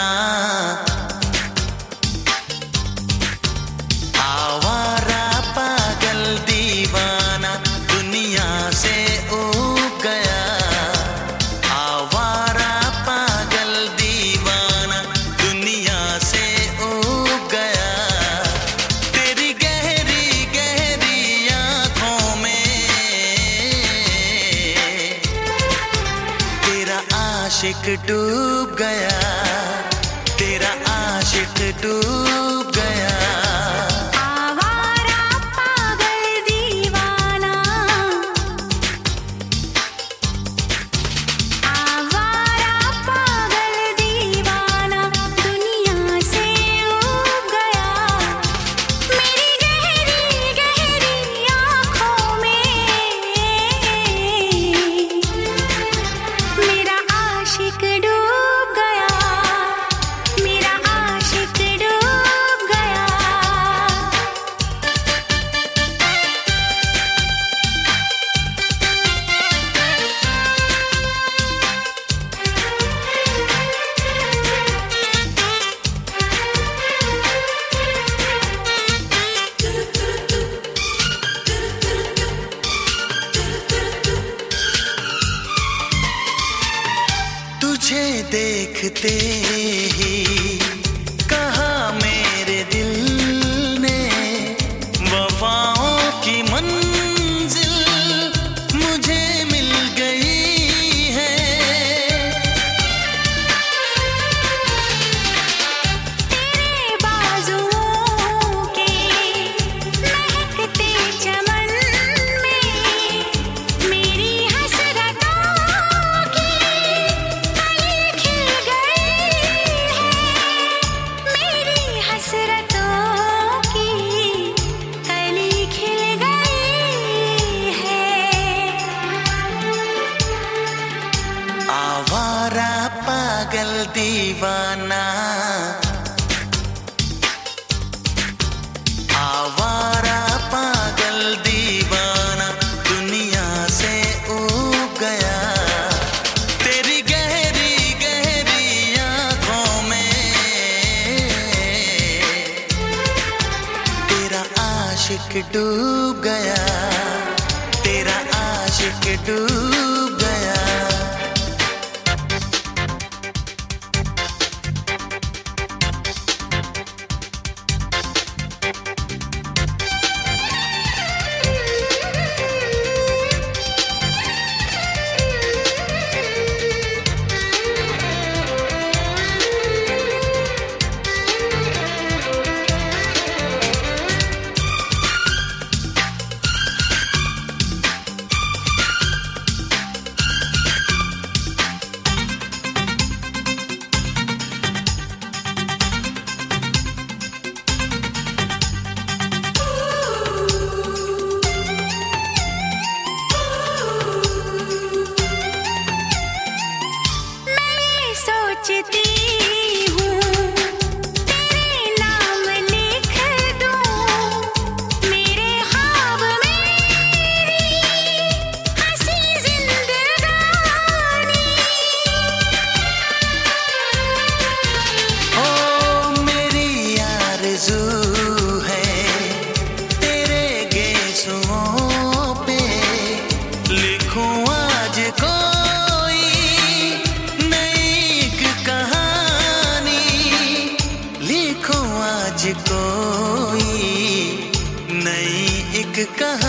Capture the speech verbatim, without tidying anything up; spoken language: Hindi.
आवारा पागल दीवाना दुनिया से ऊब गया। आवारा पागल दीवाना दुनिया से ऊब गया। तेरी गहरी गहरी आँखों में तेरा आशिक डूब गया। तेरा आशिक डूब गया। आवारा पागल दीवाना, आवारा पागल दीवाना दुनिया से ऊब गया। मेरी गहरी गहरी आँखों में मेरा आशिक डूब गया। मेरा आशिक डूब गया। तुझे देखते ही कहा मेरे दिल ने वफाओं की मंजिल मुझे मिल गई है। तेरे बाजुओं के महकते चमन में मेरी हसरतों की कली खिल गई है। मेरी हसरतों की कली खिल गई है। आवारा पागल दीवाना, आवारा पागल दीवाना दुनिया से ऊब गया। तेरी गहरी गहरी आँखों में तेरा आशिक डूब गया। तेरा आशिक डूब गया। सोचती हूँ तेरे नाम लिख दूँ मेरे ख्वाब मेरी हंसी जिंदगानी। ओ मेरी आरज़ू है तेरे गेसुओं पे लिखूं आज कोई नई कहानी। लिखूं आज कोई नई एक कहानी।